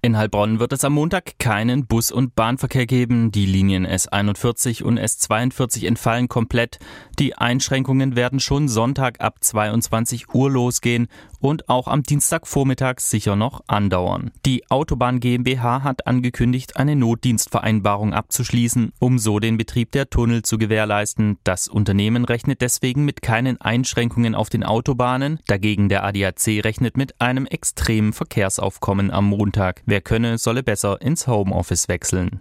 In Heilbronn wird es am Montag keinen Bus- und Bahnverkehr geben. Die Linien S41 und S42 entfallen komplett. Die Einschränkungen werden schon Sonntag ab 22 Uhr losgehen und auch am Dienstagvormittag sicher noch andauern. Die Autobahn GmbH hat angekündigt, eine Notdienstvereinbarung abzuschließen, um so den Betrieb der Tunnel zu gewährleisten. Das Unternehmen rechnet deswegen mit keinen Einschränkungen auf den Autobahnen. Dagegen der ADAC rechnet mit einem extremen Verkehrsaufkommen am Montag. Wer könne, solle besser ins Homeoffice wechseln.